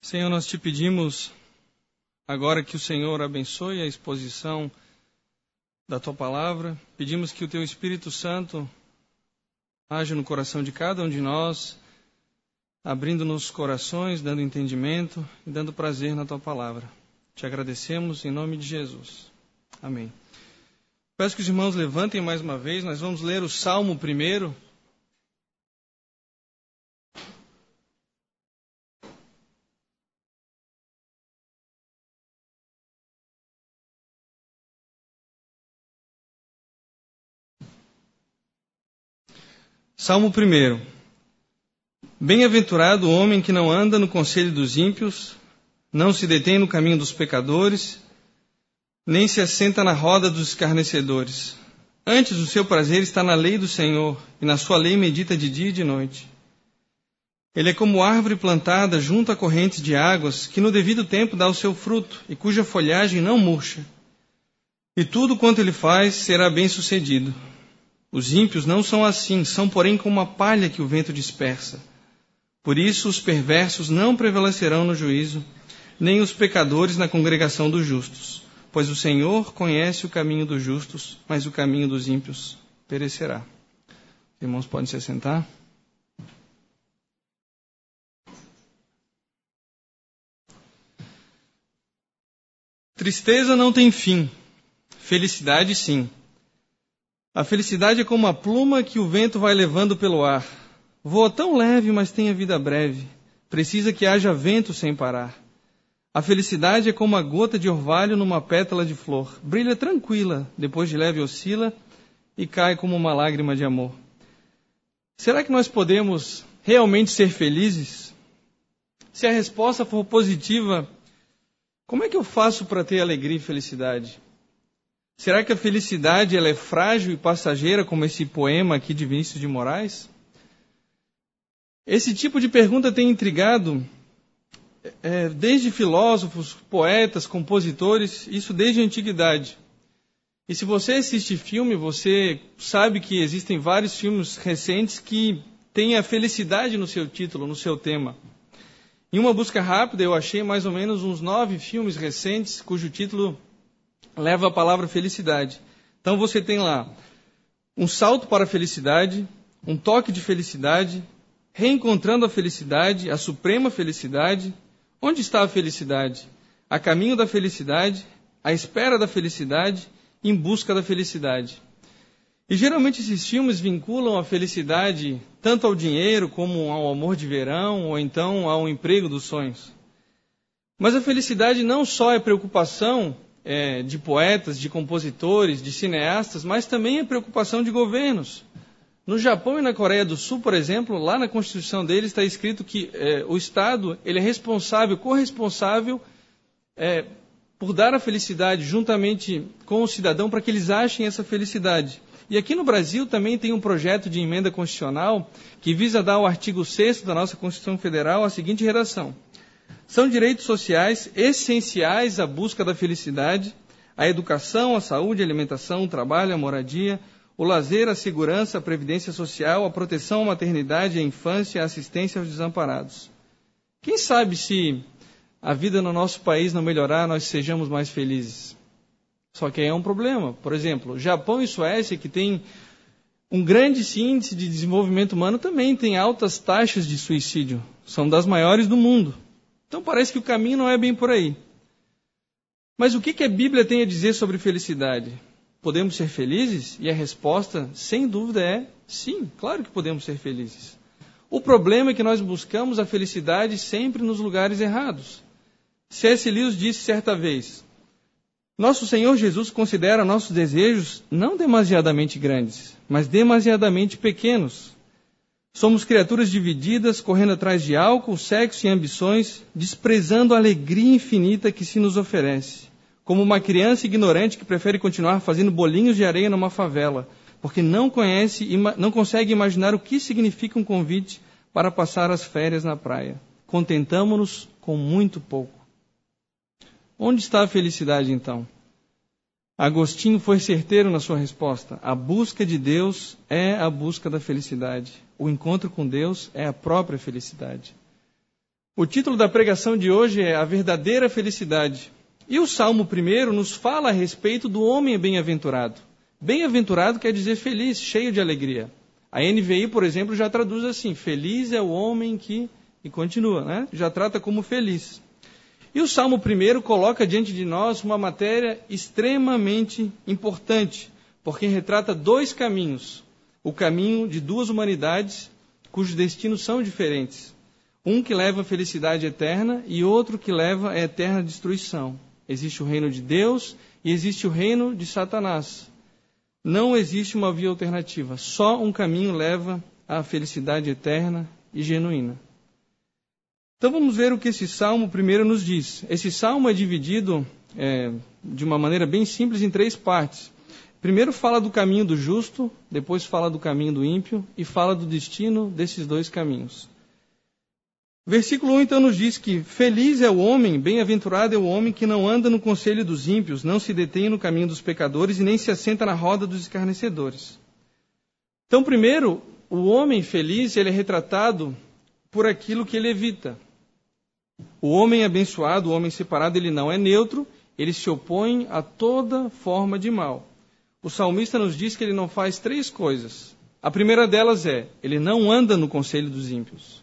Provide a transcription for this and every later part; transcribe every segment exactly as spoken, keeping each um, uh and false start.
Senhor, nós te pedimos agora que o Senhor abençoe a exposição da Tua Palavra. Pedimos que o Teu Espírito Santo haja no coração de cada um de nós, abrindo nossos corações, dando entendimento e dando prazer na Tua Palavra. Te agradecemos em nome de Jesus. Amém. Peço que os irmãos levantem mais uma vez, nós vamos ler o Salmo primeiro. Salmo primeiro. Bem-aventurado o homem que não anda no conselho dos ímpios, não se detém no caminho dos pecadores, nem se assenta na roda dos escarnecedores. Antes o seu prazer está na lei do Senhor, e na sua lei medita de dia e de noite. Ele é como árvore plantada junto a correntes de águas, que no devido tempo dá o seu fruto, e cuja folhagem não murcha. E tudo quanto ele faz será bem-sucedido. Os ímpios não são assim, são porém como a palha que o vento dispersa. Por isso os perversos não prevalecerão no juízo, nem os pecadores na congregação dos justos. Pois o Senhor conhece o caminho dos justos, mas o caminho dos ímpios perecerá. Os irmãos podem se assentar. Tristeza não tem fim, felicidade sim. A felicidade é como a pluma que o vento vai levando pelo ar. Voa tão leve, mas tem a vida breve. Precisa que haja vento sem parar. A felicidade é como a gota de orvalho numa pétala de flor. Brilha tranquila, depois de leve oscila e cai como uma lágrima de amor. Será que nós podemos realmente ser felizes? Se a resposta for positiva, como é que eu faço para ter alegria e felicidade? Será que a felicidade ela é frágil e passageira, como esse poema aqui de Vinícius de Moraes? Esse tipo de pergunta tem intrigado é, desde filósofos, poetas, compositores, isso desde a antiguidade. E se você assiste filme, você sabe que existem vários filmes recentes que têm a felicidade no seu título, no seu tema. Em uma busca rápida, eu achei mais ou menos uns nove filmes recentes cujo título leva a palavra felicidade. Então você tem lá um salto para a felicidade, um toque de felicidade, reencontrando a felicidade, a suprema felicidade. Onde está a felicidade? A caminho da felicidade, à espera da felicidade, em busca da felicidade. E geralmente esses filmes vinculam a felicidade tanto ao dinheiro como ao amor de verão ou então ao emprego dos sonhos. Mas a felicidade não só é preocupação É, de poetas, de compositores, de cineastas, mas também é preocupação de governos. No Japão e na Coreia do Sul, por exemplo, lá na Constituição deles está escrito que é, o Estado ele é responsável, corresponsável é, por dar a felicidade juntamente com o cidadão para que eles achem essa felicidade. E aqui no Brasil também tem um projeto de emenda constitucional que visa dar ao artigo sexto da nossa Constituição Federal a seguinte redação: são direitos sociais essenciais à busca da felicidade, a educação, a saúde, a alimentação, o trabalho, a moradia, o lazer, a segurança, a previdência social, a proteção à maternidade, à infância, a assistência aos desamparados. Quem sabe se a vida no nosso país não melhorar, nós sejamos mais felizes. Só que aí é um problema. Por exemplo, Japão e Suécia, que têm um grande índice de desenvolvimento humano, também têm altas taxas de suicídio. São das maiores do mundo. Então parece que o caminho não é bem por aí. Mas o que, que a Bíblia tem a dizer sobre felicidade? Podemos ser felizes? E a resposta, sem dúvida, é sim, claro que podemos ser felizes. O problema é que nós buscamos a felicidade sempre nos lugares errados. C S Lewis disse certa vez: nosso Senhor Jesus considera nossos desejos não demasiadamente grandes, mas demasiadamente pequenos. Somos criaturas divididas, correndo atrás de álcool, sexo e ambições, desprezando a alegria infinita que se nos oferece. Como uma criança ignorante que prefere continuar fazendo bolinhos de areia numa favela, porque não conhece, não consegue imaginar o que significa um convite para passar as férias na praia. Contentamo-nos com muito pouco. Onde está a felicidade, então? Agostinho foi certeiro na sua resposta. A busca de Deus é a busca da felicidade. O encontro com Deus é a própria felicidade. O título da pregação de hoje é A Verdadeira Felicidade. E o Salmo primeiro nos fala a respeito do homem bem-aventurado. Bem-aventurado quer dizer feliz, cheio de alegria. A N V I, por exemplo, já traduz assim: feliz é o homem que... E continua, né? Já trata como feliz. E o Salmo primeiro coloca diante de nós uma matéria extremamente importante, porque retrata dois caminhos. O caminho de duas humanidades cujos destinos são diferentes. Um que leva a felicidade eterna e outro que leva a eterna destruição. Existe o reino de Deus e existe o reino de Satanás. Não existe uma via alternativa. Só um caminho leva à felicidade eterna e genuína. Então vamos ver o que esse salmo primeiro nos diz. Esse salmo é dividido é, de uma maneira bem simples em três partes. Primeiro fala do caminho do justo, depois fala do caminho do ímpio e fala do destino desses dois caminhos. Versículo um então nos diz que feliz é o homem, bem-aventurado é o homem que não anda no conselho dos ímpios, não se detém no caminho dos pecadores e nem se assenta na roda dos escarnecedores. Então primeiro, o homem feliz ele é retratado por aquilo que ele evita. O homem abençoado, o homem separado, ele não é neutro, ele se opõe a toda forma de mal. O salmista nos diz que ele não faz três coisas. A primeira delas é, ele não anda no conselho dos ímpios.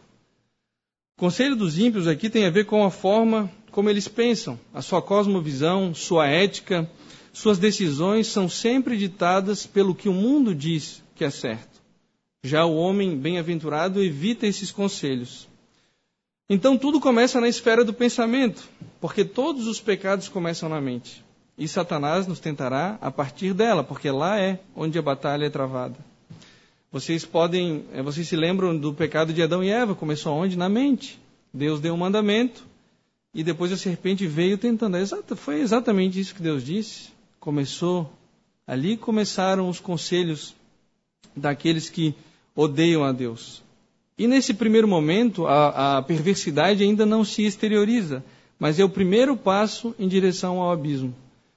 O conselho dos ímpios aqui tem a ver com a forma como eles pensam, a sua cosmovisão, sua ética, suas decisões são sempre ditadas pelo que o mundo diz que é certo. Já o homem bem-aventurado evita esses conselhos. Então tudo começa na esfera do pensamento, porque todos os pecados começam na mente. E Satanás nos tentará a partir dela, porque lá é onde a batalha é travada. Vocês podem, vocês se lembram do pecado de Adão e Eva, começou onde? Na mente. Deus deu um mandamento e depois a serpente veio tentando. Exato, foi exatamente isso que Deus disse. Começou, ali começaram os conselhos daqueles que odeiam a Deus. E nesse primeiro momento, a, a perversidade ainda não se exterioriza, mas é o primeiro passo em direção ao abismo.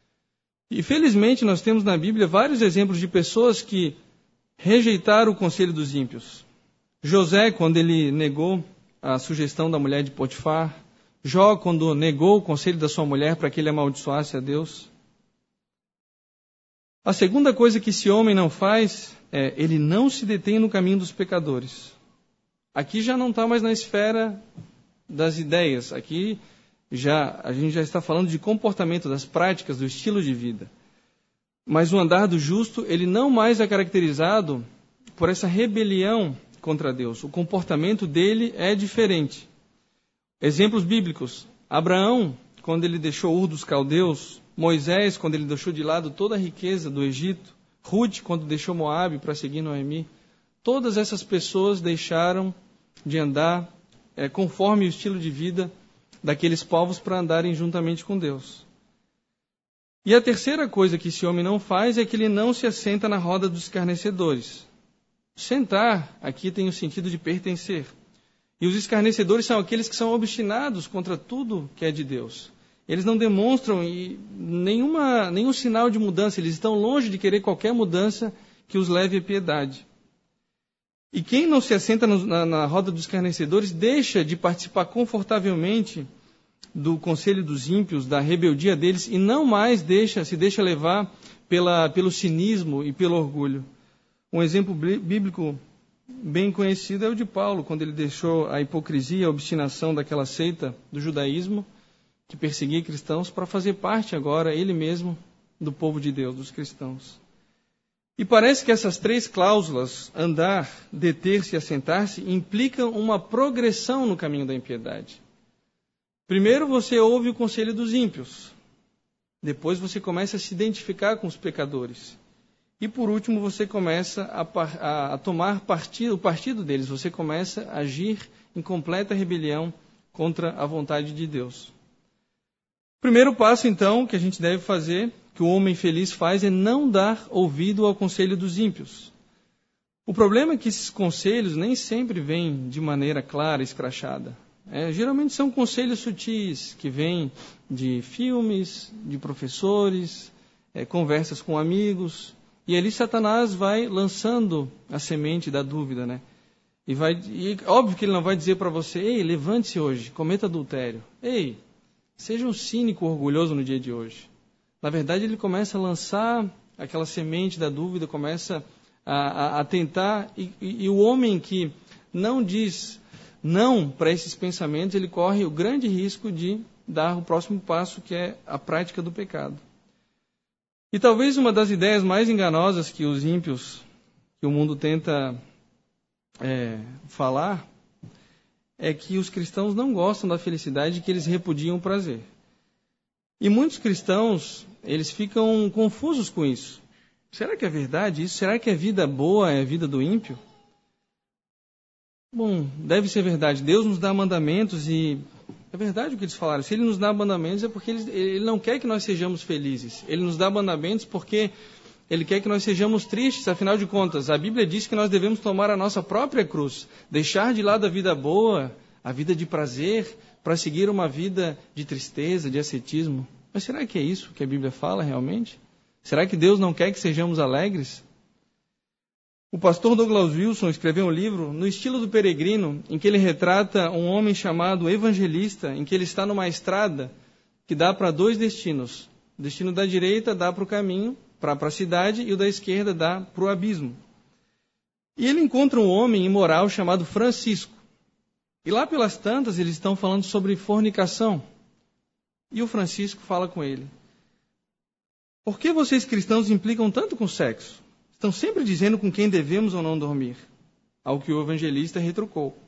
E felizmente nós temos na Bíblia vários exemplos de pessoas que rejeitaram o conselho dos ímpios. José, quando ele negou a sugestão da mulher de Potifar. Jó, quando negou o conselho da sua mulher para que ele amaldiçoasse a Deus. A segunda coisa que esse homem não faz é, ele não se detém no caminho dos pecadores. Aqui já não está mais na esfera das ideias. Aqui já a gente já está falando de comportamento, das práticas, do estilo de vida. Mas o andar do justo, ele não mais é caracterizado por essa rebelião contra Deus. O comportamento dele é diferente. Exemplos bíblicos. Abraão, quando ele deixou Ur dos Caldeus. Moisés, quando ele deixou de lado toda a riqueza do Egito. Ruth, quando deixou Moabe para seguir Noemi. Todas essas pessoas deixaram de andar é, conforme o estilo de vida daqueles povos para andarem juntamente com Deus. E a terceira coisa que esse homem não faz é que ele não se assenta na roda dos escarnecedores. Sentar aqui tem o sentido de pertencer. E os escarnecedores são aqueles que são obstinados contra tudo que é de Deus. Eles não demonstram nenhuma, nenhum sinal de mudança, eles estão longe de querer qualquer mudança que os leve à piedade. E quem não se assenta no, na, na roda dos escarnecedores deixa de participar confortavelmente do conselho dos ímpios, da rebeldia deles, e não mais deixa, se deixa levar pela, pelo cinismo e pelo orgulho. Um exemplo bíblico bem conhecido é o de Paulo, quando ele deixou a hipocrisia, a obstinação daquela seita do judaísmo, que perseguia cristãos, para fazer parte agora, ele mesmo, do povo de Deus, dos cristãos. E parece que essas três cláusulas, andar, deter-se e assentar-se, implicam uma progressão no caminho da impiedade. Primeiro você ouve o conselho dos ímpios. Depois você começa a se identificar com os pecadores. E por último você começa a, a, a tomar partido, o partido deles. Você começa a agir em completa rebelião contra a vontade de Deus. O primeiro passo, então, que a gente deve fazer, que o homem feliz faz, é não dar ouvido ao conselho dos ímpios. O problema é que esses conselhos nem sempre vêm de maneira clara, escrachada. É, geralmente são conselhos sutis, que vêm de filmes, de professores, é, conversas com amigos. E ali Satanás vai lançando a semente da dúvida, né? E, vai, e óbvio que ele não vai dizer para você, ei, levante-se hoje, cometa adultério. Ei, seja um cínico orgulhoso no dia de hoje. Na verdade, ele começa a lançar aquela semente da dúvida, começa a, a, a tentar, e, e, e o homem que não diz não para esses pensamentos, ele corre o grande risco de dar o próximo passo, que é a prática do pecado. E talvez uma das ideias mais enganosas que os ímpios, que o mundo tenta é, falar, é que os cristãos não gostam da felicidade e que eles repudiam o prazer. E muitos cristãos, eles ficam confusos com isso. Será que é verdade isso? Será que a vida boa é a vida do ímpio? Bom, deve ser verdade. Deus nos dá mandamentos e é verdade o que eles falaram. Se Ele nos dá mandamentos é porque ele, ele não quer que nós sejamos felizes. Ele nos dá mandamentos porque Ele quer que nós sejamos tristes. Afinal de contas, a Bíblia diz que nós devemos tomar a nossa própria cruz, deixar de lado a vida boa, a vida de prazer, para seguir uma vida de tristeza, de ascetismo. Mas será que é isso que a Bíblia fala realmente? Será que Deus não quer que sejamos alegres? O pastor Douglas Wilson escreveu um livro no estilo do Peregrino, em que ele retrata um homem chamado evangelista, em que ele está numa estrada que dá para dois destinos. O destino da direita dá para o caminho, para a cidade, e o da esquerda dá para o abismo. E ele encontra um homem imoral chamado Francisco. E lá pelas tantas eles estão falando sobre fornicação. E o Francisco fala com ele: por que vocês cristãos implicam tanto com sexo? Estão sempre dizendo com quem devemos ou não dormir. Ao que o evangelista retrucou: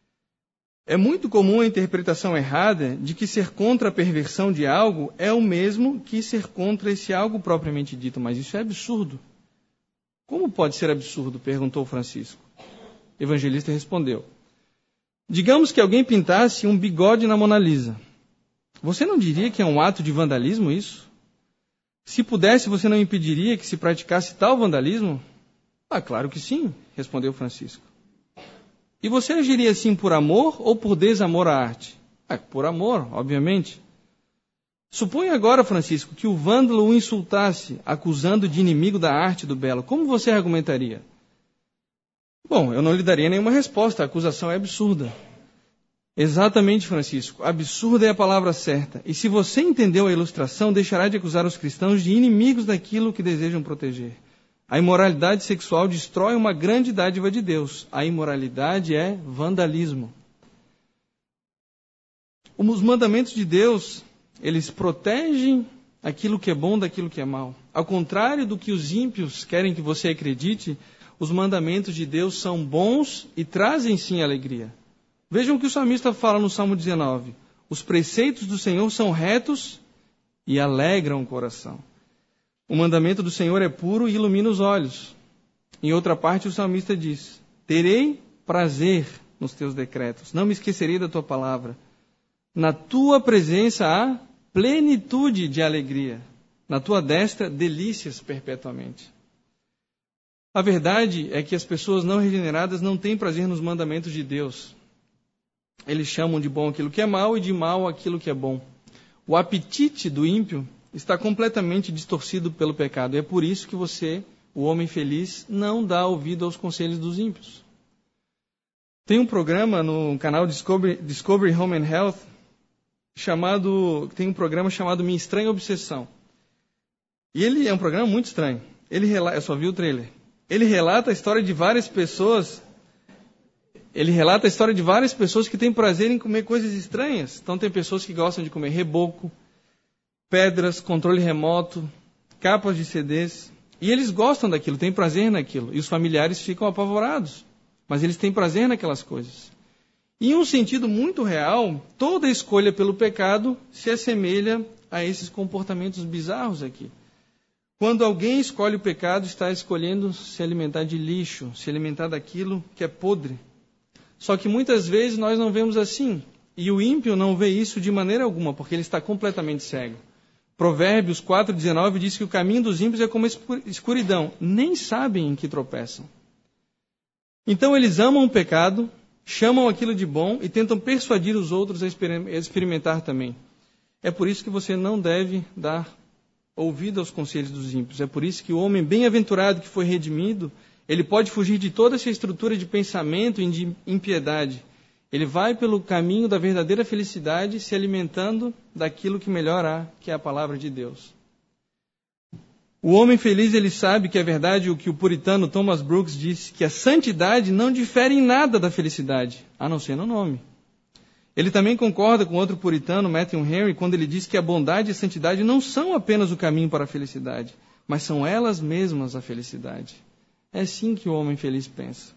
é muito comum a interpretação errada de que ser contra a perversão de algo é o mesmo que ser contra esse algo propriamente dito, mas isso é absurdo. Como pode ser absurdo? Perguntou Francisco. O evangelista respondeu: digamos que alguém pintasse um bigode na Mona Lisa. Você não diria que é um ato de vandalismo isso? Se pudesse, você não impediria que se praticasse tal vandalismo? Ah, claro que sim, respondeu Francisco. E você agiria assim por amor ou por desamor à arte? Ah, por amor, obviamente. Suponha agora, Francisco, que o vândalo o insultasse, acusando de inimigo da arte do belo. Como você argumentaria? Bom, eu não lhe daria nenhuma resposta, a acusação é absurda. Exatamente, Francisco. Absurda é a palavra certa. E se você entendeu a ilustração, deixará de acusar os cristãos de inimigos daquilo que desejam proteger. A imoralidade sexual destrói uma grande dádiva de Deus. A imoralidade é vandalismo. Os mandamentos de Deus, eles protegem aquilo que é bom daquilo que é mal. Ao contrário do que os ímpios querem que você acredite, os mandamentos de Deus são bons e trazem sim alegria. Vejam o que o salmista fala no Salmo dezenove. Os preceitos do Senhor são retos e alegram o coração. O mandamento do Senhor é puro e ilumina os olhos. Em outra parte, o salmista diz: terei prazer nos teus decretos, não me esquecerei da tua palavra. Na tua presença há plenitude de alegria. Na tua destra, delícias perpetuamente. A verdade é que as pessoas não regeneradas não têm prazer nos mandamentos de Deus. Eles chamam de bom aquilo que é mal e de mal aquilo que é bom. O apetite do ímpio está completamente distorcido pelo pecado. E é por isso que você, o homem feliz, não dá ouvido aos conselhos dos ímpios. Tem um programa no canal Discovery, Discovery Home and Health, chamado, tem um programa chamado Minha Estranha Obsessão. E ele é um programa muito estranho. Ele relata, eu só vi o trailer. Ele relata a história de várias pessoas... Ele relata a história de várias pessoas que têm prazer em comer coisas estranhas. Então tem pessoas que gostam de comer reboco, pedras, controle remoto, capas de C Ds. E eles gostam daquilo, têm prazer naquilo. E os familiares ficam apavorados. Mas eles têm prazer naquelas coisas. E em um sentido muito real, toda escolha pelo pecado se assemelha a esses comportamentos bizarros aqui. Quando alguém escolhe o pecado, está escolhendo se alimentar de lixo, se alimentar daquilo que é podre. Só que muitas vezes nós não vemos assim. E o ímpio não vê isso de maneira alguma, porque ele está completamente cego. Provérbios quatro, dezenove diz que o caminho dos ímpios é como escuridão. Nem sabem em que tropeçam. Então eles amam o pecado, chamam aquilo de bom e tentam persuadir os outros a experimentar também. É por isso que você não deve dar ouvido aos conselhos dos ímpios. É por isso que o homem bem-aventurado que foi redimido, Ele pode fugir de toda essa estrutura de pensamento e de impiedade. Ele vai pelo caminho da verdadeira felicidade, se alimentando daquilo que melhor há, que é a palavra de Deus. O homem feliz, ele sabe que é verdade o que o puritano Thomas Brooks disse, que a santidade não difere em nada da felicidade, a não ser no nome. Ele também concorda com outro puritano, Matthew Henry, quando ele diz que a bondade e a santidade não são apenas o caminho para a felicidade, mas são elas mesmas a felicidade. É assim que o homem feliz pensa.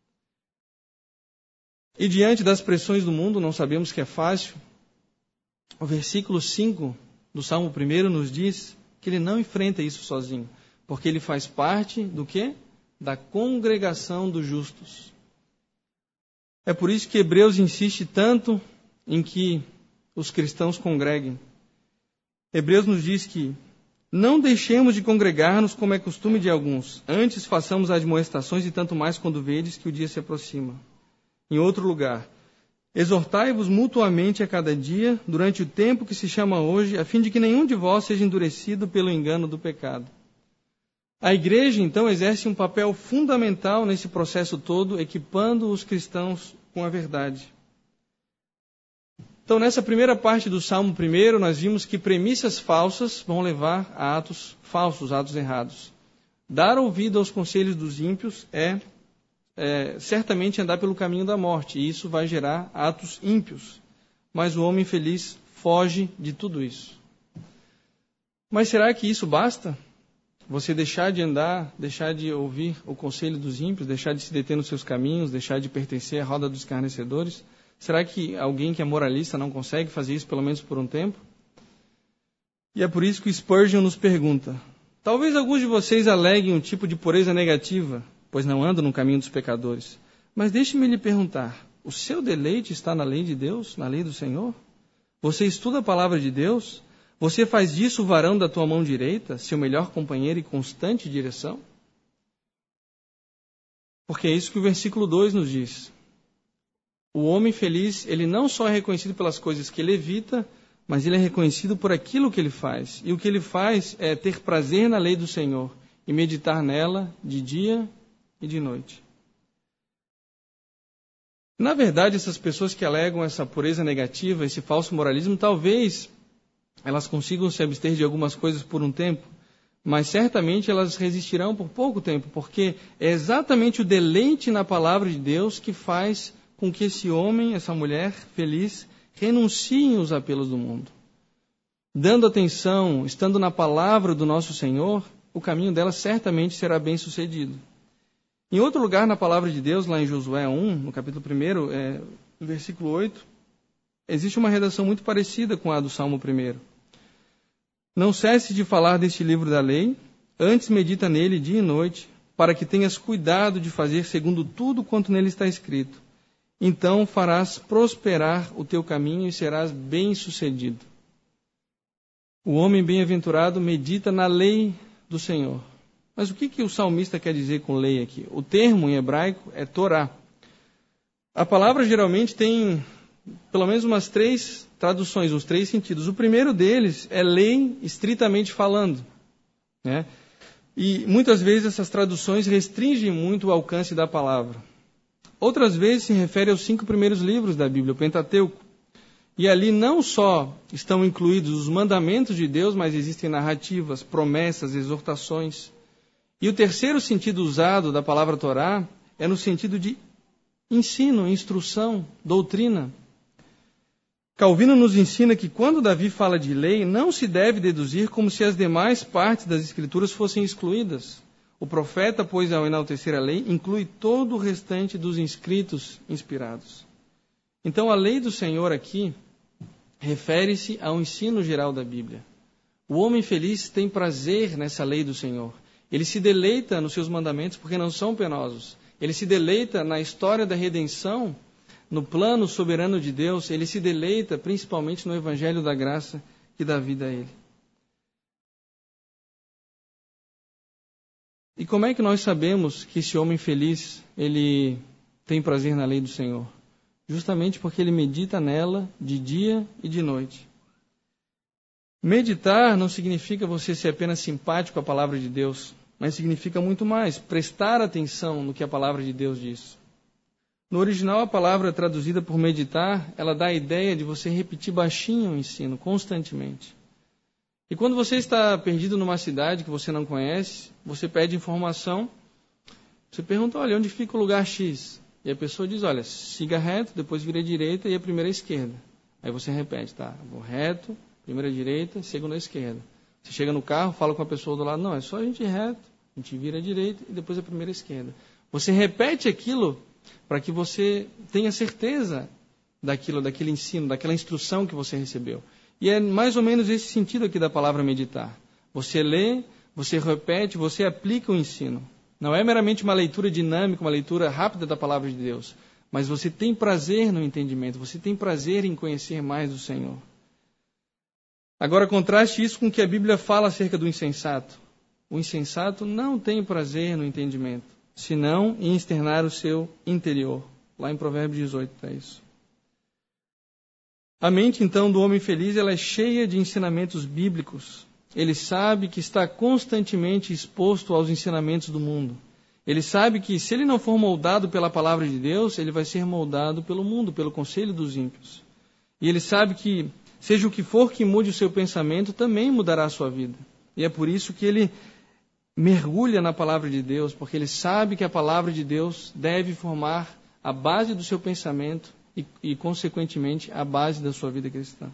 E diante das pressões do mundo, não sabemos que é fácil, o versículo cinco do Salmo um nos diz que ele não enfrenta isso sozinho, porque ele faz parte do quê? Da congregação dos justos. É por isso que Hebreus insiste tanto em que os cristãos congreguem. Hebreus nos diz que não deixemos de congregar-nos como é costume de alguns, antes façamos admoestações e tanto mais quando vedes que o dia se aproxima. Em outro lugar, exortai-vos mutuamente a cada dia, durante o tempo que se chama hoje, a fim de que nenhum de vós seja endurecido pelo engano do pecado. A igreja, então, exerce um papel fundamental nesse processo todo, equipando os cristãos com a verdade. Então, nessa primeira parte do Salmo um, nós vimos que premissas falsas vão levar a atos falsos, atos errados. Dar ouvido aos conselhos dos ímpios é, é certamente andar pelo caminho da morte, e isso vai gerar atos ímpios. Mas o homem feliz foge de tudo isso. Mas será que isso basta? Você deixar de andar, deixar de ouvir o conselho dos ímpios, deixar de se deter nos seus caminhos, deixar de pertencer à roda dos escarnecedores? Será que alguém que é moralista não consegue fazer isso pelo menos por um tempo? E é por isso que Spurgeon nos pergunta, talvez alguns de vocês aleguem um tipo de pureza negativa, pois não andam no caminho dos pecadores. Mas deixe-me lhe perguntar, o seu deleite está na lei de Deus, na lei do Senhor? Você estuda a palavra de Deus? Você faz disso o varão da tua mão direita, seu melhor companheiro e constante direção? Porque é isso que o versículo dois nos diz. O homem feliz, ele não só é reconhecido pelas coisas que ele evita, mas ele é reconhecido por aquilo que ele faz. E o que ele faz é ter prazer na lei do Senhor e meditar nela de dia e de noite. Na verdade, essas pessoas que alegam essa pureza negativa, esse falso moralismo, talvez elas consigam se abster de algumas coisas por um tempo, mas certamente elas resistirão por pouco tempo, porque é exatamente o deleite na palavra de Deus que faz com que esse homem, essa mulher feliz, renunciem os apelos do mundo. Dando atenção, estando na palavra do nosso Senhor, o caminho dela certamente será bem sucedido. Em outro lugar na palavra de Deus, lá em Josué um, no capítulo um, é, no versículo oito, existe uma redação muito parecida com a do Salmo um. Não cesse de falar deste livro da lei, antes medita nele dia e noite, para que tenhas cuidado de fazer segundo tudo quanto nele está escrito. Então farás prosperar o teu caminho e serás bem-sucedido. O homem bem-aventurado medita na lei do Senhor. Mas o que, que o salmista quer dizer com lei aqui? O termo em hebraico é Torá. A palavra geralmente tem pelo menos umas três traduções, uns três sentidos. O primeiro deles é lei estritamente falando, né? E muitas vezes essas traduções restringem muito o alcance da palavra. Outras vezes se refere aos cinco primeiros livros da Bíblia, o Pentateuco. E ali não só estão incluídos os mandamentos de Deus, mas existem narrativas, promessas, exortações. E o terceiro sentido usado da palavra Torá é no sentido de ensino, instrução, doutrina. Calvino nos ensina que quando Davi fala de lei, não se deve deduzir como se as demais partes das Escrituras fossem excluídas. O profeta, pois, ao enaltecer a lei, inclui todo o restante dos escritos inspirados. Então, a lei do Senhor aqui refere-se ao ensino geral da Bíblia. O homem feliz tem prazer nessa lei do Senhor. Ele se deleita nos seus mandamentos porque não são penosos. Ele se deleita na história da redenção, no plano soberano de Deus. Ele se deleita principalmente no evangelho da graça que dá vida a ele. E como é que nós sabemos que esse homem feliz, ele tem prazer na lei do Senhor? Justamente porque ele medita nela de dia e de noite. Meditar não significa você ser apenas simpático à palavra de Deus. mas significa muito mais, prestar atenção no que a palavra de Deus diz. No original, a palavra traduzida por meditar, ela dá a ideia de você repetir baixinho o ensino, constantemente. E quando você está perdido numa cidade que você não conhece, você pede informação, você pergunta, olha, onde fica o lugar X? E a pessoa diz, olha, siga reto, depois vira à direita e a primeira à esquerda. Aí você repete, tá, vou reto, primeira à direita, segunda à esquerda. Você chega no carro, fala com a pessoa do lado, não, é só a gente ir reto, a gente vira à direita e depois a primeira à esquerda. Você repete aquilo para que você tenha certeza daquilo, daquele ensino, daquela instrução que você recebeu. E é mais ou menos esse sentido aqui da palavra meditar. Você lê, você repete, você aplica o ensino. Não é meramente uma leitura dinâmica, uma leitura rápida da palavra de Deus, mas você tem prazer no entendimento, você tem prazer em conhecer mais do Senhor. Agora, contraste isso com o que a Bíblia fala acerca do insensato. O insensato não tem prazer no entendimento, senão em externar o seu interior. Lá em Provérbios dezoito está isso. A mente, então, do homem feliz, ela é cheia de ensinamentos bíblicos. Ele sabe que está constantemente exposto aos ensinamentos do mundo. Ele sabe que, se ele não for moldado pela palavra de Deus, ele vai ser moldado pelo mundo, pelo conselho dos ímpios. E ele sabe que, seja o que for que mude o seu pensamento, também mudará a sua vida. E é por isso que ele mergulha na palavra de Deus, porque ele sabe que a palavra de Deus deve formar a base do seu pensamento e, e consequentemente, a base da sua vida cristã.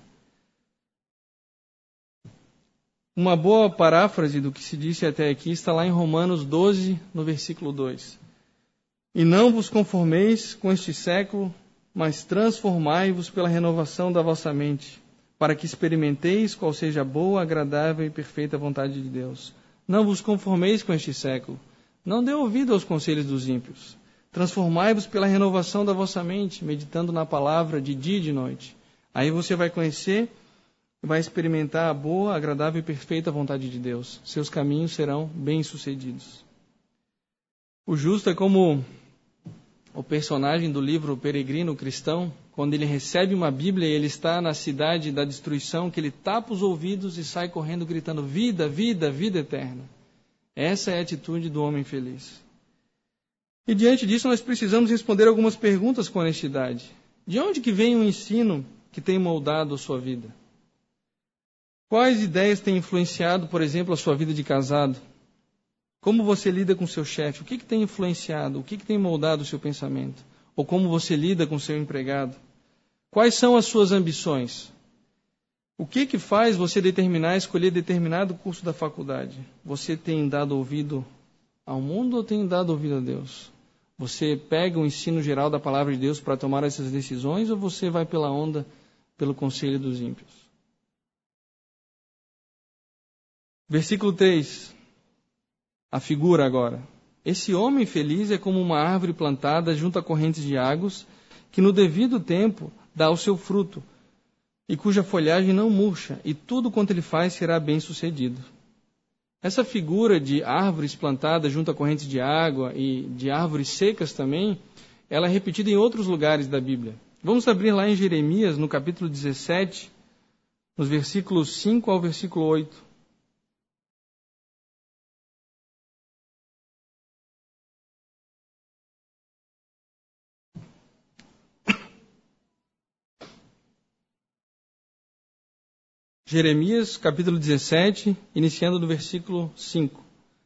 Uma boa paráfrase do que se disse até aqui está lá em Romanos doze, no versículo dois. E não vos conformeis com este século, mas transformai-vos pela renovação da vossa mente, para que experimenteis qual seja a boa, agradável e perfeita vontade de Deus. Não vos conformeis com este século. Não dê ouvido aos conselhos dos ímpios. Transformai-vos pela renovação da vossa mente, meditando na palavra de dia e de noite. Aí você vai conhecer e vai experimentar a boa, agradável e perfeita vontade de Deus. Seus caminhos serão bem-sucedidos. O justo é como o personagem do livro Peregrino Cristão, quando ele recebe uma Bíblia e ele está na cidade da destruição, que ele tapa os ouvidos e sai correndo gritando, vida, vida, vida eterna. Essa é a atitude do homem feliz. E diante disso nós precisamos responder algumas perguntas com honestidade. De onde que vem o ensino que tem moldado a sua vida? Quais ideias têm influenciado, por exemplo, a sua vida de casado? Como você lida com seu chefe? O que, que tem influenciado? O que, que tem moldado o seu pensamento? Ou como você lida com seu empregado? Quais são as suas ambições? O que, que faz você determinar, escolher determinado curso da faculdade? Você tem dado ouvido ao mundo ou tem dado ouvido a Deus? Você pega o ensino geral da palavra de Deus para tomar essas decisões ou você vai pela onda, pelo conselho dos ímpios? Versículo três. A figura agora. Esse homem feliz é como uma árvore plantada junto a correntes de águas, que no devido tempo dá o seu fruto, e cuja folhagem não murcha, e tudo quanto ele faz será bem sucedido. Essa figura de árvores plantadas junto a correntes de água e de árvores secas também, ela é repetida em outros lugares da Bíblia. Vamos abrir lá em Jeremias, no capítulo dezessete, nos versículos cinco ao versículo oito. Jeremias, capítulo dezessete, iniciando do versículo cinco.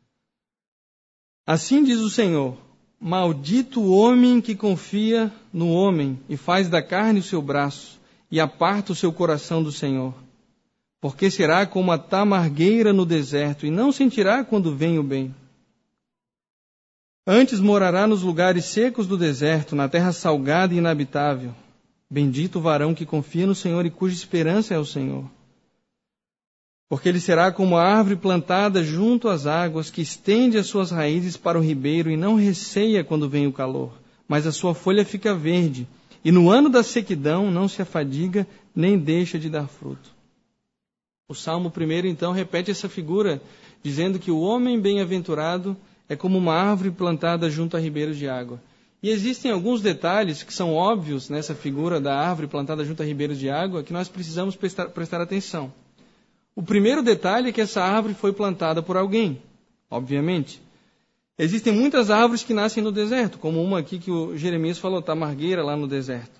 Assim diz o Senhor, maldito o homem que confia no homem e faz da carne o seu braço e aparta o seu coração do Senhor. Porque será como a tamargueira no deserto e não sentirá quando vem o bem. Antes morará nos lugares secos do deserto, na terra salgada e inabitável. Bendito o varão que confia no Senhor e cuja esperança é o Senhor. Porque ele será como a árvore plantada junto às águas, que estende as suas raízes para o ribeiro e não receia quando vem o calor, mas a sua folha fica verde, e no ano da sequidão não se afadiga, nem deixa de dar fruto. O Salmo primeiro, então, repete essa figura, dizendo que o homem bem-aventurado é como uma árvore plantada junto a ribeiros de água. E existem alguns detalhes que são óbvios nessa figura da árvore plantada junto a ribeiros de água, que nós precisamos prestar, prestar atenção. O primeiro detalhe é que essa árvore foi plantada por alguém. obviamente. Existem muitas árvores que nascem no deserto, como uma aqui que o Jeremias falou, tamargueira lá no deserto.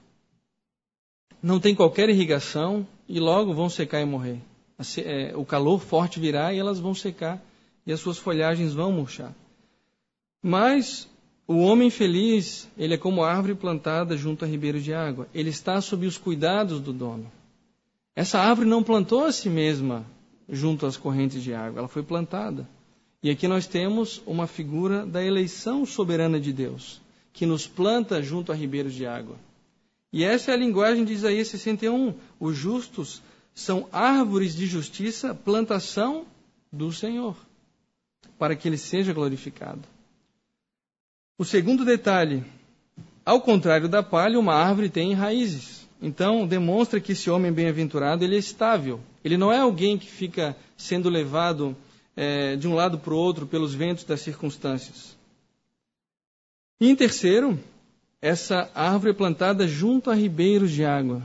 Não tem qualquer irrigação e logo vão secar e morrer. O calor forte virá e elas vão secar e as suas folhagens vão murchar. Mas o homem feliz, ele é como árvore plantada junto a ribeiros de água. Ele está sob os cuidados do dono. Essa árvore não plantou a si mesma junto às correntes de água, ela foi plantada. E aqui nós temos uma figura da eleição soberana de Deus, que nos planta junto a ribeiros de água. E essa é a linguagem de Isaías sessenta e um. Os justos são árvores de justiça, plantação do Senhor, para que Ele seja glorificado. O segundo detalhe, ao contrário da palha, uma árvore tem raízes. Então, demonstra que esse homem bem-aventurado, ele é estável. Ele não é alguém que fica sendo levado é, de um lado para o outro pelos ventos das circunstâncias. E em terceiro, essa árvore é plantada junto a ribeiros de água,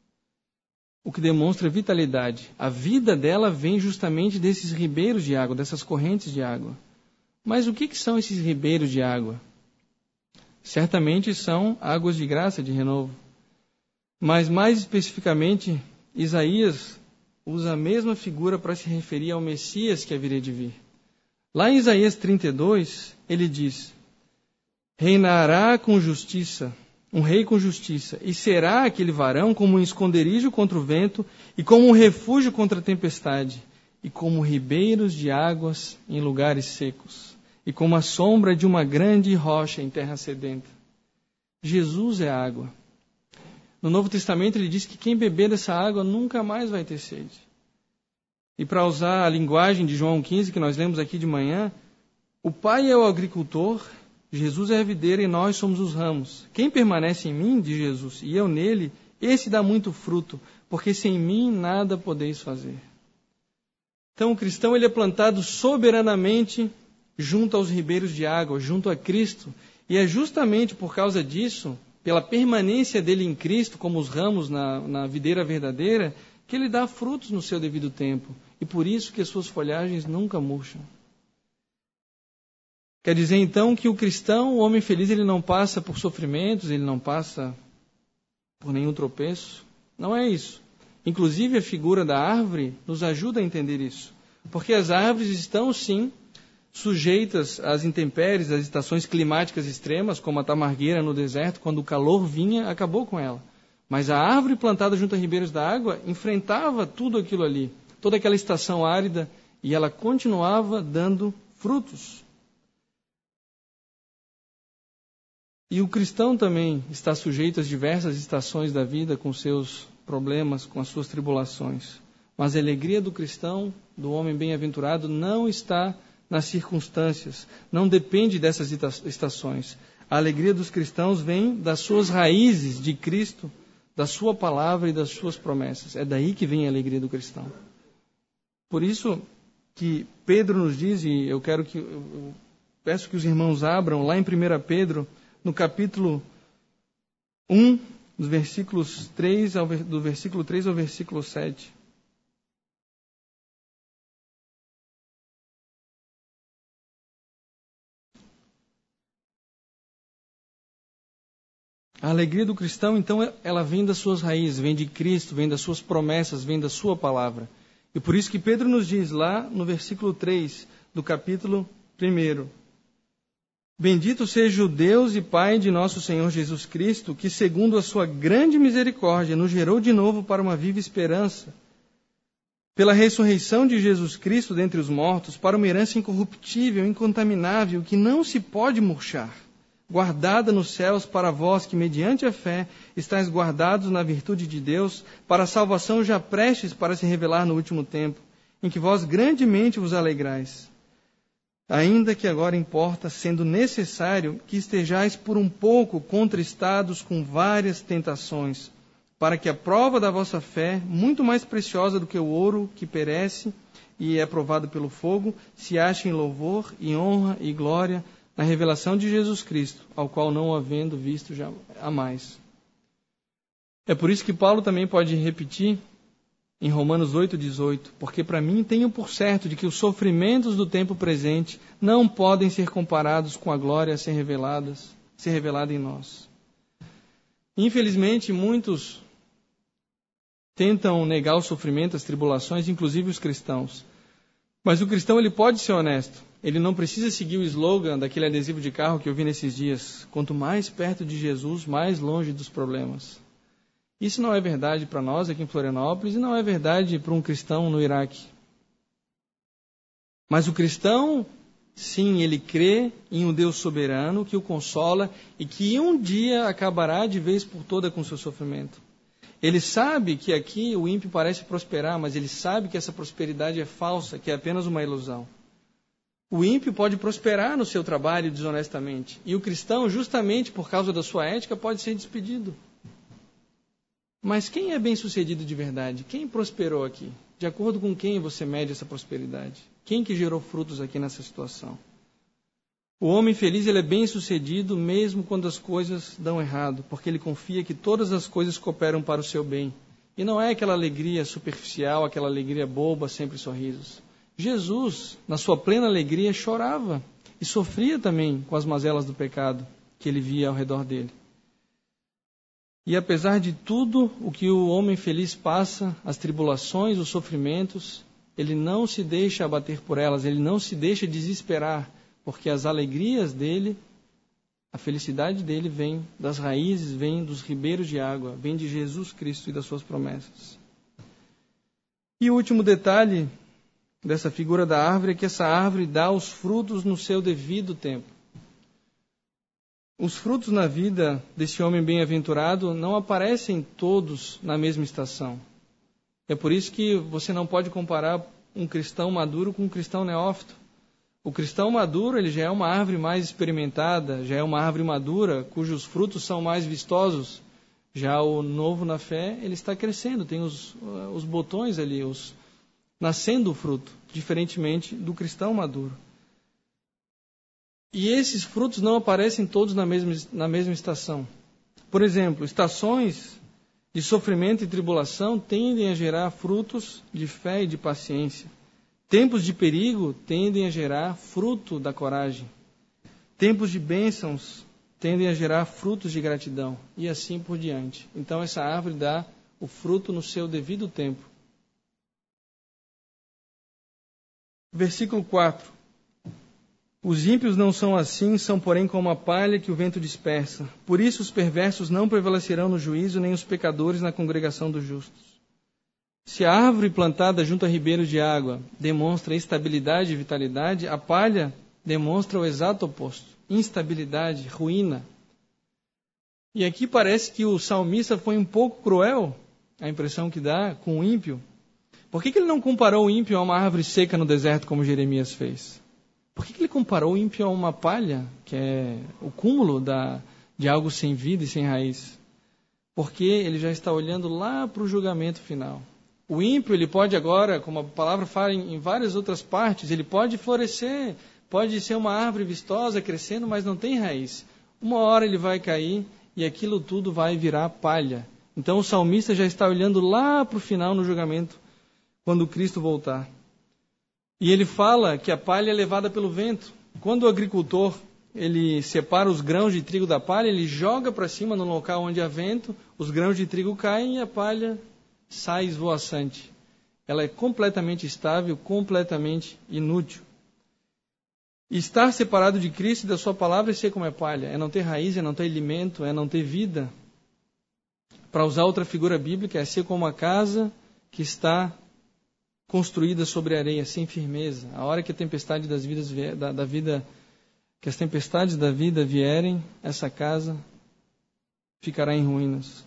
o que demonstra vitalidade. A vida dela vem justamente desses ribeiros de água, dessas correntes de água. Mas o que, que são esses ribeiros de água? Certamente são águas de graça, de renovo. Mas mais especificamente, Isaías usa a mesma figura para se referir ao Messias que haveria de vir. Lá em Isaías trinta e dois, ele diz: reinará com justiça, um rei com justiça, e será aquele varão como um esconderijo contra o vento, e como um refúgio contra a tempestade, e como ribeiros de águas em lugares secos, e como a sombra de uma grande rocha em terra sedenta. Jesus é a água. No Novo Testamento ele diz que quem beber dessa água nunca mais vai ter sede. E para usar a linguagem de João quinze, que nós lemos aqui de manhã, o Pai é o agricultor, Jesus é a videira e nós somos os ramos. Quem permanece em mim, diz Jesus, e eu nele, esse dá muito fruto, porque sem mim nada podeis fazer. Então o cristão ele é plantado soberanamente junto aos ribeiros de água, junto a Cristo, e é justamente por causa disso, pela permanência dele em Cristo, como os ramos na, na videira verdadeira, que ele dá frutos no seu devido tempo. E por isso que as suas folhagens nunca murcham. Quer dizer, então, que o cristão, o homem feliz, ele não passa por sofrimentos, ele não passa por nenhum tropeço. Não é isso. Inclusive, a figura da árvore nos ajuda a entender isso. Porque as árvores estão, sim, sujeitas às intempéries, às estações climáticas extremas, como a tamargueira no deserto, quando o calor vinha, acabou com ela. Mas a árvore plantada junto a ribeiros da água enfrentava tudo aquilo ali, toda aquela estação árida, e ela continuava dando frutos. E o cristão também está sujeito às diversas estações da vida, com seus problemas, com as suas tribulações. Mas a alegria do cristão, do homem bem-aventurado, não está nas circunstâncias, não depende dessas estações. A alegria dos cristãos vem das suas raízes de Cristo, da sua palavra e das suas promessas. É daí que vem a alegria do cristão. Por isso que Pedro nos diz, e eu quero que eu peço que os irmãos abram lá em primeira Pedro, no capítulo um, dos versículos três ao, do versículo três ao versículo sete. A alegria do cristão, então, ela vem das suas raízes, vem de Cristo, vem das suas promessas, vem da sua palavra. E por isso que Pedro nos diz lá no versículo três do capítulo um: bendito seja o Deus e Pai de nosso Senhor Jesus Cristo, que segundo a sua grande misericórdia nos gerou de novo para uma viva esperança, pela ressurreição de Jesus Cristo dentre os mortos, para uma herança incorruptível, incontaminável, que não se pode murchar, guardada nos céus para vós que, mediante a fé, estáis guardados na virtude de Deus, para a salvação já prestes para se revelar no último tempo, em que vós grandemente vos alegrais. Ainda que agora importa, sendo necessário, que estejais por um pouco contristados com várias tentações, para que a prova da vossa fé, muito mais preciosa do que o ouro que perece e é provado pelo fogo, se ache em louvor e honra e glória na revelação de Jesus Cristo, ao qual não havendo visto jamais. É por isso que Paulo também pode repetir em Romanos oito, dezoito, porque para mim tenho por certo de que os sofrimentos do tempo presente não podem ser comparados com a glória a ser reveladas, ser revelada em nós. Infelizmente, muitos tentam negar o sofrimento, as tribulações, inclusive os cristãos. Mas o cristão ele pode ser honesto. Ele não precisa seguir o slogan daquele adesivo de carro que eu vi nesses dias. Quanto mais perto de Jesus, mais longe dos problemas. Isso não é verdade para nós aqui em Florianópolis e não é verdade para um cristão no Iraque. Mas o cristão, sim, ele crê em um Deus soberano que o consola e que um dia acabará de vez por toda com o seu sofrimento. Ele sabe que aqui o ímpio parece prosperar, mas ele sabe que essa prosperidade é falsa, que é apenas uma ilusão. O ímpio pode prosperar no seu trabalho desonestamente. E o cristão, justamente por causa da sua ética, pode ser despedido. Mas quem é bem-sucedido de verdade? Quem prosperou aqui? De acordo com quem você mede essa prosperidade? Quem que gerou frutos aqui nessa situação? O homem feliz ele é bem-sucedido mesmo quando as coisas dão errado, porque ele confia que todas as coisas cooperam para o seu bem. E não é aquela alegria superficial, aquela alegria boba, sempre sorrisos. Jesus, na sua plena alegria, chorava e sofria também com as mazelas do pecado que ele via ao redor dele. E apesar de tudo o que o homem feliz passa, as tribulações, os sofrimentos, ele não se deixa abater por elas, ele não se deixa desesperar, porque as alegrias dele, a felicidade dele vem das raízes, vem dos ribeiros de água, vem de Jesus Cristo e das suas promessas. E o último detalhe dessa figura da árvore é que essa árvore dá os frutos no seu devido tempo. Os frutos na vida desse homem bem-aventurado não aparecem todos na mesma estação. É por isso que você não pode comparar um cristão maduro com um cristão neófito. O cristão maduro ele já é uma árvore mais experimentada, já é uma árvore madura, cujos frutos são mais vistosos. Já o novo na fé, ele está crescendo, tem os, os botões ali, os, nascendo o fruto, diferentemente do cristão maduro. E esses frutos não aparecem todos na mesma, na mesma estação. Por exemplo, estações de sofrimento e tribulação tendem a gerar frutos de fé e de paciência. Tempos de perigo tendem a gerar fruto da coragem. Tempos de bênçãos tendem a gerar frutos de gratidão. E assim por diante. Então essa árvore dá o fruto no seu devido tempo. Versículo quatro. Os ímpios não são assim, são porém como a palha que o vento dispersa. Por isso os perversos não prevalecerão no juízo, nem os pecadores na congregação dos justos. Se a árvore plantada junto a ribeiros de água demonstra estabilidade e vitalidade, a palha demonstra o exato oposto, instabilidade, ruína. E aqui parece que o salmista foi um pouco cruel, a impressão que dá, com o ímpio. Por que que ele não comparou o ímpio a uma árvore seca no deserto, como Jeremias fez? Por que que ele comparou o ímpio a uma palha, que é o cúmulo da, de algo sem vida e sem raiz? Porque ele já está olhando lá para o julgamento final. O ímpio, ele pode agora, como a palavra fala em, em várias outras partes, ele pode florescer, pode ser uma árvore vistosa, crescendo, mas não tem raiz. Uma hora ele vai cair e aquilo tudo vai virar palha. Então o salmista já está olhando lá para o final no julgamento, quando Cristo voltar. E ele fala que a palha é levada pelo vento. Quando o agricultor ele separa os grãos de trigo da palha, ele joga para cima no local onde há vento, os grãos de trigo caem e a palha sai esvoaçante. Ela é completamente estável, completamente inútil. E estar separado de Cristo e da sua palavra é ser como é palha. É não ter raiz, é não ter alimento, é não ter vida. Para usar outra figura bíblica, é ser como a casa que está construída sobre areia, sem firmeza. A hora que a tempestade das vidas vier, da, da vida, que as tempestades da vida vierem, essa casa ficará em ruínas.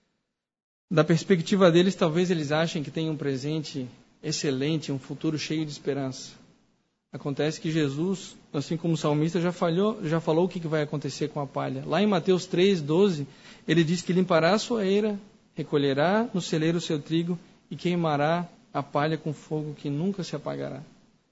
Da perspectiva deles, talvez eles achem que tem um presente excelente, um futuro cheio de esperança. Acontece que Jesus, assim como o salmista, já, falhou, já falou o que vai acontecer com a palha. Lá em Mateus três, doze, ele diz que limpará a sua eira, recolherá no celeiro o seu trigo e queimará a palha com fogo que nunca se apagará.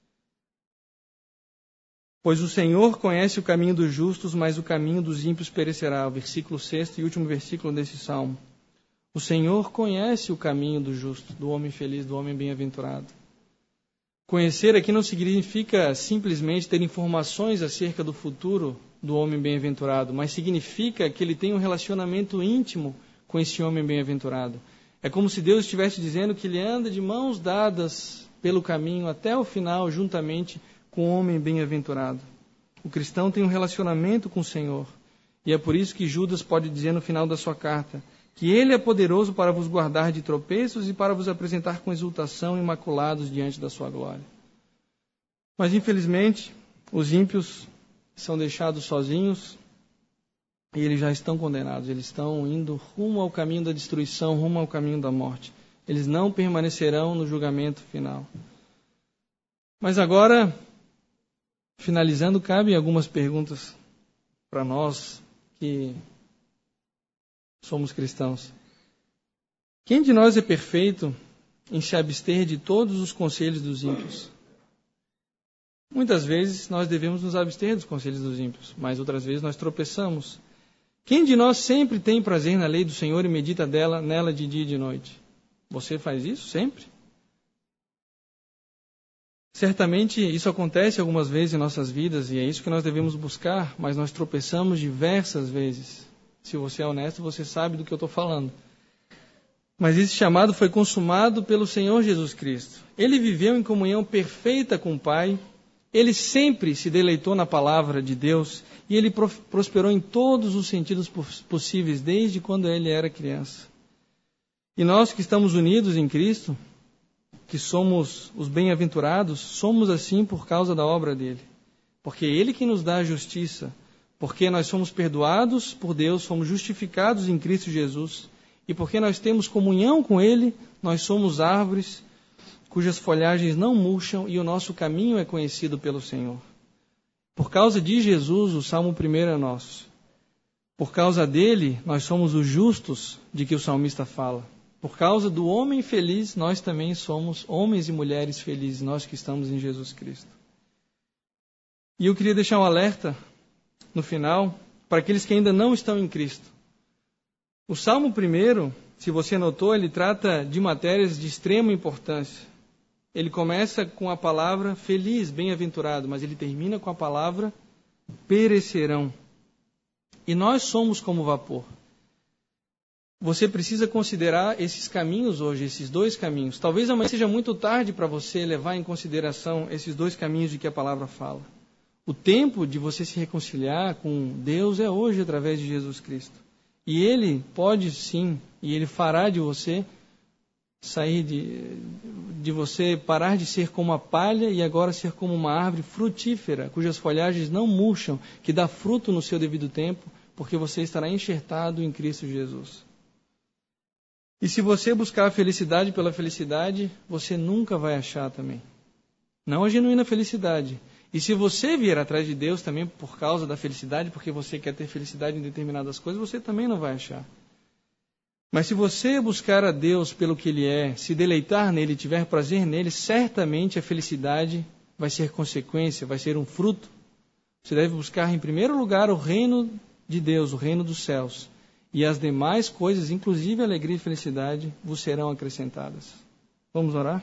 Pois o Senhor conhece o caminho dos justos, mas o caminho dos ímpios perecerá. O versículo sexto e último versículo desse salmo. O Senhor conhece o caminho do justo, do homem feliz, do homem bem-aventurado. Conhecer aqui não significa simplesmente ter informações acerca do futuro do homem bem-aventurado, mas significa que ele tem um relacionamento íntimo com esse homem bem-aventurado. É como se Deus estivesse dizendo que ele anda de mãos dadas pelo caminho até o final, juntamente com o homem bem-aventurado. O cristão tem um relacionamento com o Senhor. E é por isso que Judas pode dizer no final da sua carta que ele é poderoso para vos guardar de tropeços e para vos apresentar com exultação imaculados diante da sua glória. Mas, infelizmente, os ímpios são deixados sozinhos e eles já estão condenados. Eles estão indo rumo ao caminho da destruição, rumo ao caminho da morte. Eles não permanecerão no julgamento final. Mas agora, finalizando, cabe algumas perguntas para nós que somos cristãos. Quem de nós é perfeito em se abster de todos os conselhos dos ímpios? Muitas vezes nós devemos nos abster dos conselhos dos ímpios, mas outras vezes nós tropeçamos. Quem de nós sempre tem prazer na lei do Senhor e medita dela, nela de dia e de noite? Você faz isso sempre? Certamente isso acontece algumas vezes em nossas vidas e é isso que nós devemos buscar, mas nós tropeçamos diversas vezes. Se você é honesto, você sabe do que eu estou falando. Mas esse chamado foi consumado pelo Senhor Jesus Cristo. Ele viveu em comunhão perfeita com o Pai, ele sempre se deleitou na palavra de Deus e ele prosperou em todos os sentidos possíveis, desde quando ele era criança. E nós que estamos unidos em Cristo, que somos os bem-aventurados, somos assim por causa da obra dele. Porque é ele que nos dá a justiça. Porque nós somos perdoados por Deus, somos justificados em Cristo Jesus. E porque nós temos comunhão com ele, nós somos árvores cujas folhagens não murcham e o nosso caminho é conhecido pelo Senhor. Por causa de Jesus, o Salmo primeiro é nosso. Por causa dele, nós somos os justos de que o salmista fala. Por causa do homem feliz, nós também somos homens e mulheres felizes, nós que estamos em Jesus Cristo. E eu queria deixar um alerta no final para aqueles que ainda não estão em Cristo. O Salmo primeiro, se você notou, ele trata de matérias de extrema importância. Ele começa com a palavra feliz, bem-aventurado, mas ele termina com a palavra perecerão. E nós somos como vapor. Você precisa considerar esses caminhos hoje, esses dois caminhos. Talvez amanhã seja muito tarde para você levar em consideração esses dois caminhos de que a palavra fala. O tempo de você se reconciliar com Deus é hoje através de Jesus Cristo. E Ele pode sim, e Ele fará de você sair de, de você parar de ser como a palha e agora ser como uma árvore frutífera, cujas folhagens não murcham, que dá fruto no seu devido tempo, porque você estará enxertado em Cristo Jesus. E se você buscar a felicidade pela felicidade, você nunca vai achar também. Não a genuína felicidade. E se você vier atrás de Deus também por causa da felicidade, porque você quer ter felicidade em determinadas coisas, você também não vai achar. Mas se você buscar a Deus pelo que Ele é, se deleitar nele, tiver prazer nele, certamente a felicidade vai ser consequência, vai ser um fruto. Você deve buscar em primeiro lugar o reino de Deus, o reino dos céus. E as demais coisas, inclusive a alegria e felicidade, vos serão acrescentadas. Vamos orar?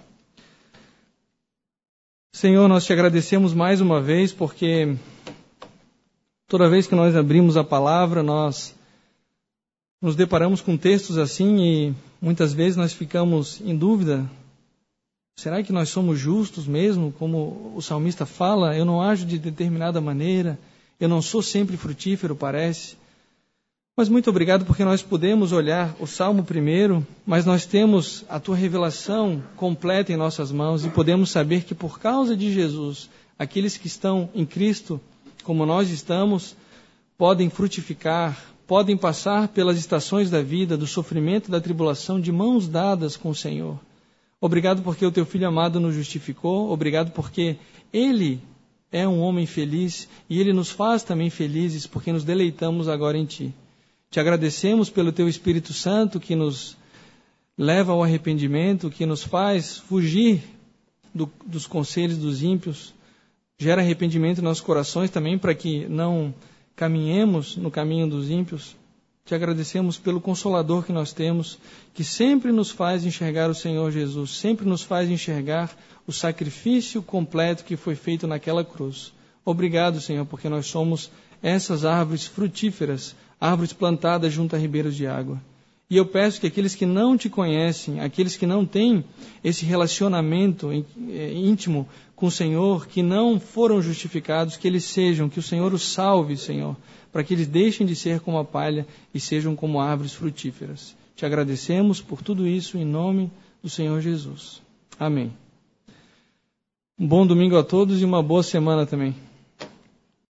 Senhor, nós te agradecemos mais uma vez, porque toda vez que nós abrimos a palavra, nós nos deparamos com textos assim e muitas vezes nós ficamos em dúvida. Será que nós somos justos mesmo? Como o salmista fala, eu não ajo de determinada maneira, eu não sou sempre frutífero, parece. Mas muito obrigado porque nós podemos olhar o Salmo primeiro, mas nós temos a Tua revelação completa em nossas mãos e podemos saber que por causa de Jesus, aqueles que estão em Cristo, como nós estamos, podem frutificar, podem passar pelas estações da vida, do sofrimento e da tribulação de mãos dadas com o Senhor. Obrigado porque o Teu Filho amado nos justificou, obrigado porque Ele é um homem feliz e Ele nos faz também felizes porque nos deleitamos agora em Ti. Te agradecemos pelo Teu Espírito Santo que nos leva ao arrependimento, que nos faz fugir do, dos conselhos dos ímpios, gera arrependimento em nossos corações também para que não caminhemos no caminho dos ímpios. Te agradecemos pelo Consolador que nós temos, que sempre nos faz enxergar o Senhor Jesus, sempre nos faz enxergar o sacrifício completo que foi feito naquela cruz. Obrigado, Senhor, porque nós somos essas árvores frutíferas, árvores plantadas junto a ribeiros de água. E eu peço que aqueles que não te conhecem, aqueles que não têm esse relacionamento íntimo com o Senhor, que não foram justificados, que eles sejam, que o Senhor os salve, Senhor, para que eles deixem de ser como a palha e sejam como árvores frutíferas. Te agradecemos por tudo isso em nome do Senhor Jesus. Amém. Um bom domingo a todos e uma boa semana também.